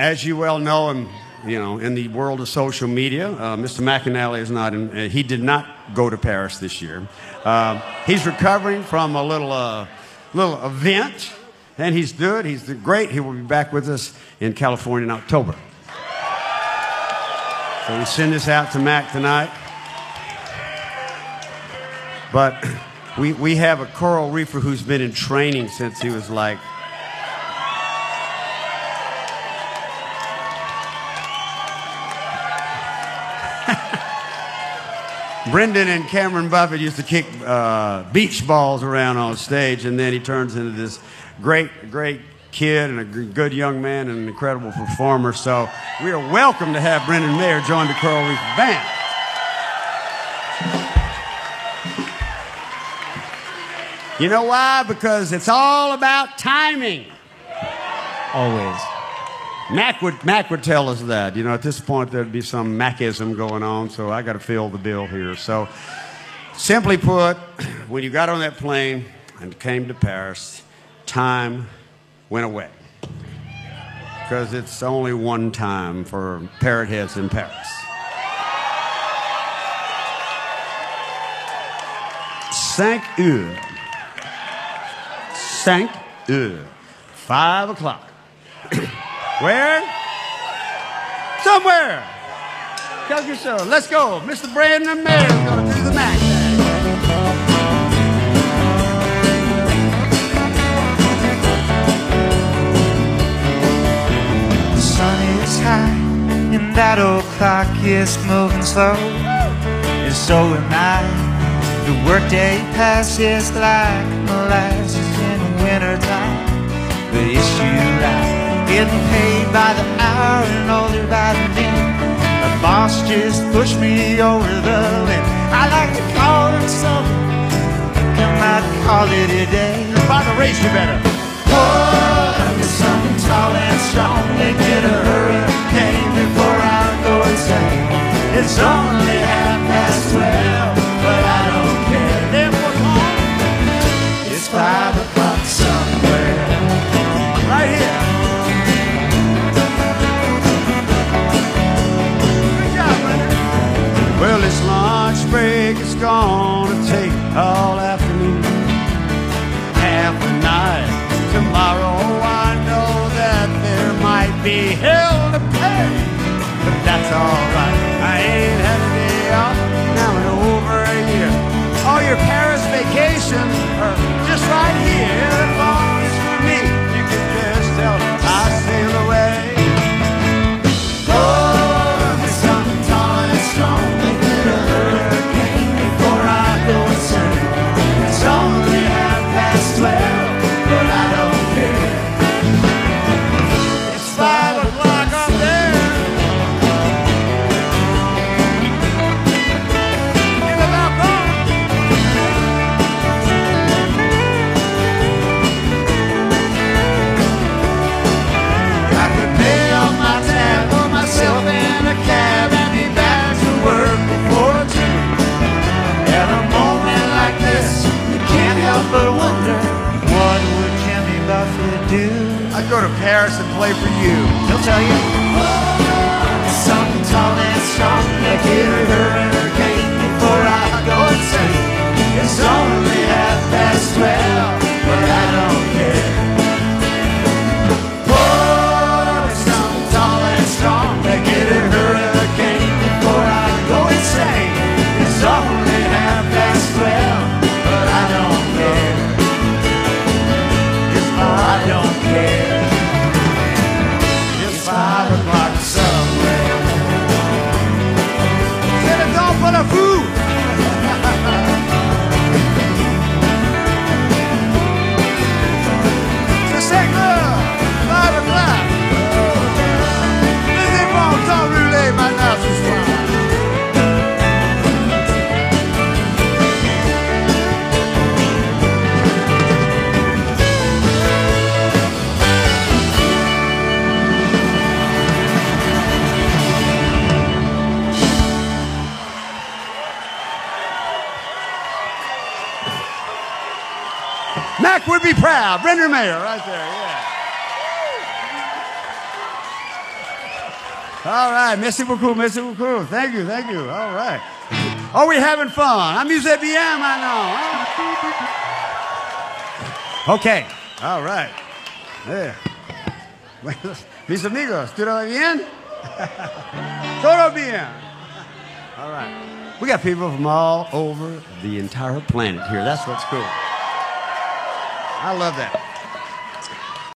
As you well know, and in the world of social media, Mr. McAnally is not. He did not go to Paris this year. He's recovering from a little event, and he's good. He's great. He will be back with us in California in October. So we send this out to Mac tonight. But we have a coral reefer who's been in training since he was like. Brendan and Cameron Buffett used to kick beach balls around on stage, and then he turns into this great kid and a good young man and an incredible performer. So we are welcome to have Brendan Mayer join the Coral Reef Band. You know why? Because it's all about timing. Always. Mac would tell us that. At this point, there'd be some Macism going on, so I got to fill the bill here. So, simply put, when you got on that plane and came to Paris, time went away. Because it's only one time for parrot heads in Paris. 5 heures. 5 heures. 5 o'clock. Where? Somewhere. Help yourself. Let's go. Mr. Brendan Mayer is going to do the Mac thing. The sun is high and that old clock is moving slow. And so am I. The workday passes like molasses in wintertime. But it's you right. Getting paid by the hour and older by the minute. My boss just pushed me over the limit. I like to call it something, I might call it a day. By the race, you better. Oh, there's something tall and strong. They get a hurricane before I go insane. It's only 12:30, but I don't care. It's 5 o'clock somewhere. Right here. Well, this lunch break is gonna take all afternoon, half the night. Tomorrow I know that there might be hell to pay, but that's alright. I ain't had a day off now in over a year. All your Paris vacations are just right here. If only it's for me, you can just tell I sail away. But wonder, what would Jimmy Buffett do? I'd go to Paris and play for you. He'll tell you, something tall and strong, like it or hurricane before I go insane. It's only 12:30, but I don't care. Oh, something tall and strong, like it or hurricane before I go insane. It's only 12:30, but I don't care. I don't care. It's 5 o'clock somewhere. C'est le temps pour la fou. C'est 5 heures, 5 o'clock. Laissez-moi au temps brûler maintenant ce soir. Mac would be proud. Brendan Mayer, right there, yeah. All right, merci beaucoup, merci beaucoup. Thank you, thank you. All right. Are we having fun? Amusez bien maintenant. Huh? Okay, all right. Yeah. Mis amigos, ¿todo bien? Todo bien. All right. We got people from all over the entire planet here. That's what's cool. I love that.